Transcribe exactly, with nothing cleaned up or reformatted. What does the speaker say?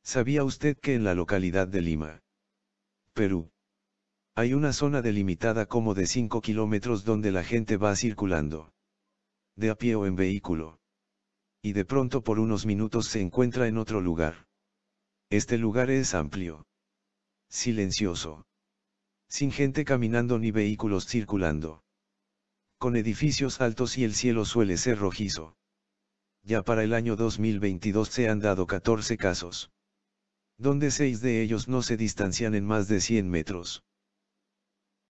¿Sabía usted que en la localidad de Lima, Perú, hay una zona delimitada como de cinco kilómetros donde la gente va circulando, de a pie o en vehículo, y de pronto por unos minutos se encuentra en otro lugar? Este lugar es amplio, silencioso, sin gente caminando ni vehículos circulando, con edificios altos y el cielo suele ser rojizo. Ya para el año dos mil veintidós se han dado catorce casos, donde seis de ellos no se distancian en más de cien metros.